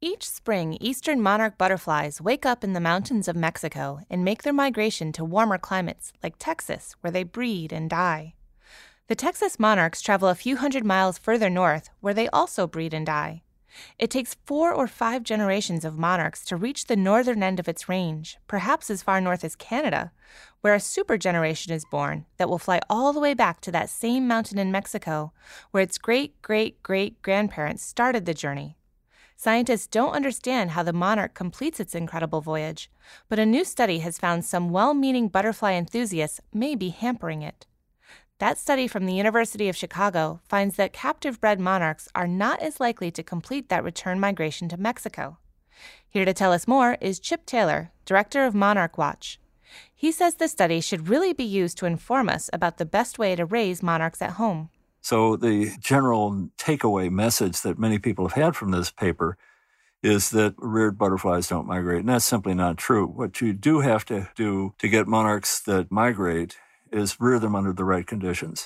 Each spring, eastern monarch butterflies wake up in the mountains of Mexico and make their migration to warmer climates like Texas, where they breed and die. The Texas monarchs travel a few hundred miles further north, where they also breed and die. It takes 4 or 5 generations of monarchs to reach the northern end of its range, perhaps as far north as Canada, where a supergeneration is born that will fly all the way back to that same mountain in Mexico, where its great-great-great-grandparents started the journey. Scientists don't understand how the monarch completes its incredible voyage, but a new study has found some well-meaning butterfly enthusiasts may be hampering it. That study from the University of Chicago finds that captive-bred monarchs are not as likely to complete that return migration to Mexico. Here to tell us more is Chip Taylor, director of Monarch Watch. He says the study should really be used to inform us about the best way to raise monarchs at home. So the general takeaway message that many people have had from this paper is that reared butterflies don't migrate, and that's simply not true. What you do have to do to get monarchs that migrate is rear them under the right conditions.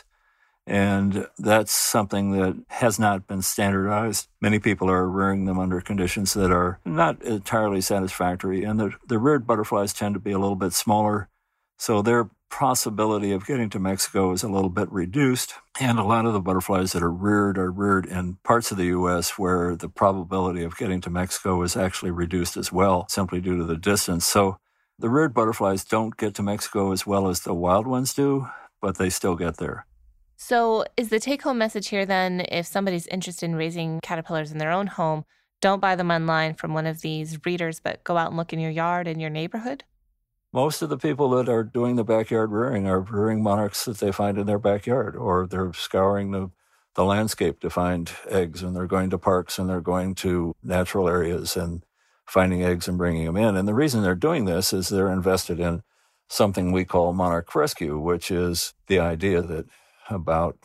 And that's something that has not been standardized. Many people are rearing them under conditions that are not entirely satisfactory, and the reared butterflies tend to be a little bit smaller, so their possibility of getting to Mexico is a little bit reduced. And a lot of the butterflies that are reared in parts of the U.S. where the probability of getting to Mexico is actually reduced as well, simply due to the distance. So the reared butterflies don't get to Mexico as well as the wild ones do, but they still get there. So is the take-home message here then, if somebody's interested in raising caterpillars in their own home, don't buy them online from one of these breeders, but go out and look in your yard in your neighborhood? Most of the people that are doing the backyard rearing are rearing monarchs that they find in their backyard, or they're scouring the landscape to find eggs, and they're going to parks and they're going to natural areas and finding eggs and bringing them in. And the reason they're doing this is they're invested in something we call monarch rescue, which is the idea that about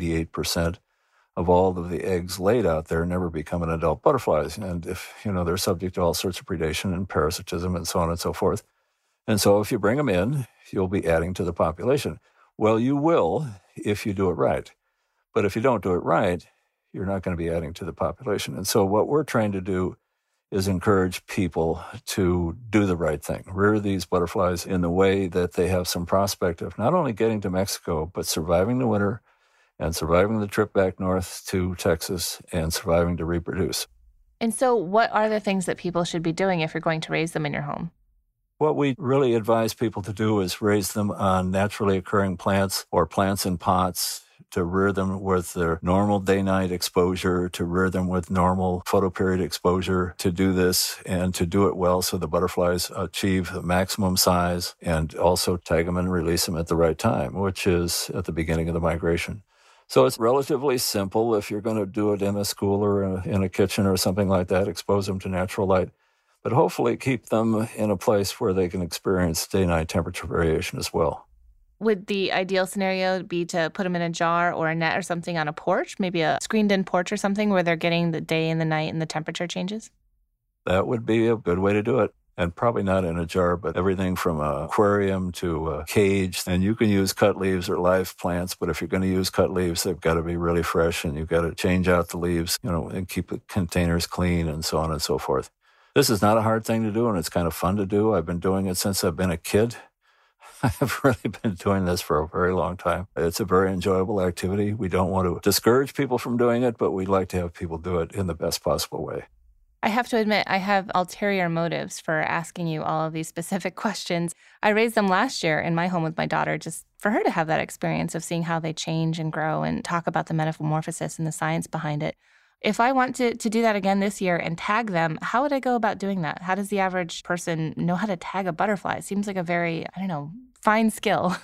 98% of all of the eggs laid out there never become an adult butterflies. And if, they're subject to all sorts of predation and parasitism and so on and so forth. And so if you bring them in, you'll be adding to the population. Well, you will if you do it right. But if you don't do it right, you're not going to be adding to the population. And so what we're trying to do is encourage people to do the right thing, rear these butterflies in the way that they have some prospect of not only getting to Mexico, but surviving the winter and surviving the trip back north to Texas and surviving to reproduce. And so what are the things that people should be doing if you're going to raise them in your home? What we really advise people to do is raise them on naturally occurring plants or plants in pots, to rear them with their normal day-night exposure, to rear them with normal photoperiod exposure, to do this and to do it well so the butterflies achieve the maximum size, and also tag them and release them at the right time, which is at the beginning of the migration. So it's relatively simple. If you're going to do it in a school or in a kitchen or something like that, expose them to natural light, but hopefully keep them in a place where they can experience day-night temperature variation as well. Would the ideal scenario be to put them in a jar or a net or something on a porch, maybe a screened-in porch or something where they're getting the day and the night and the temperature changes? That would be a good way to do it. And probably not in a jar, but everything from an aquarium to a cage. And you can use cut leaves or live plants, but if you're going to use cut leaves, they've got to be really fresh, and you've got to change out the leaves, and keep the containers clean and so on and so forth. This is not a hard thing to do, and it's kind of fun to do. I've been doing it since I've been a kid. I've really been doing this for a very long time. It's a very enjoyable activity. We don't want to discourage people from doing it, but we'd like to have people do it in the best possible way. I have to admit, I have ulterior motives for asking you all of these specific questions. I raised them last year in my home with my daughter, just for her to have that experience of seeing how they change and grow and talk about the metamorphosis and the science behind it. If I want to do that again this year and tag them, how would I go about doing that? How does the average person know how to tag a butterfly? It seems like a very, fine skill.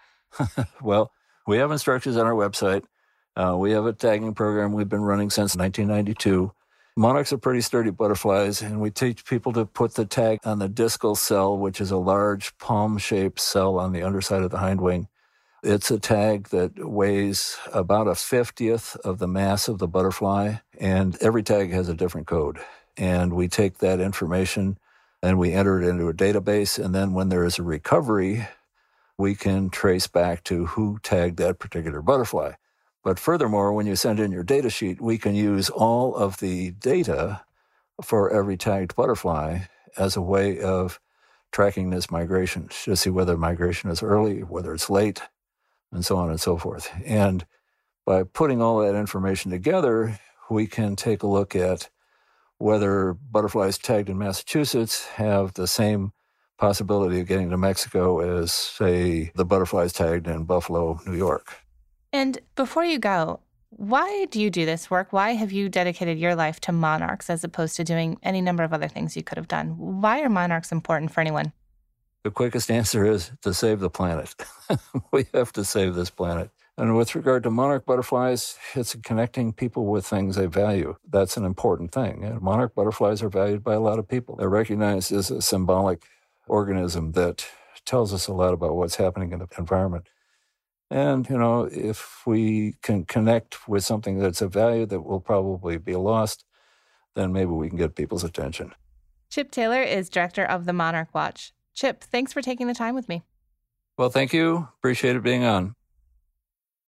Well, we have instructions on our website. We have a tagging program we've been running since 1992. Monarchs are pretty sturdy butterflies, and we teach people to put the tag on the discal cell, which is a large palm-shaped cell on the underside of the hindwing. It's a tag that weighs about 1/50th of the mass of the butterfly, and every tag has a different code. And we take that information and we enter it into a database, and then when there is a recovery, we can trace back to who tagged that particular butterfly. But furthermore, when you send in your data sheet, we can use all of the data for every tagged butterfly as a way of tracking this migration to see whether migration is early, whether it's late, and so on and so forth. And by putting all that information together, we can take a look at whether butterflies tagged in Massachusetts have the same possibility of getting to Mexico as, say, the butterflies tagged in Buffalo, New York. And before you go, why do you do this work? Why have you dedicated your life to monarchs as opposed to doing any number of other things you could have done? Why are monarchs important for anyone? The quickest answer is to save the planet. We have to save this planet. And with regard to monarch butterflies, it's connecting people with things they value. That's an important thing. And monarch butterflies are valued by a lot of people. They're recognized as a symbolic organism that tells us a lot about what's happening in the environment. And, if we can connect with something that's of value that will probably be lost, then maybe we can get people's attention. Chip Taylor is director of the Monarch Watch. Chip, thanks for taking the time with me. Well, thank you. Appreciate it being on.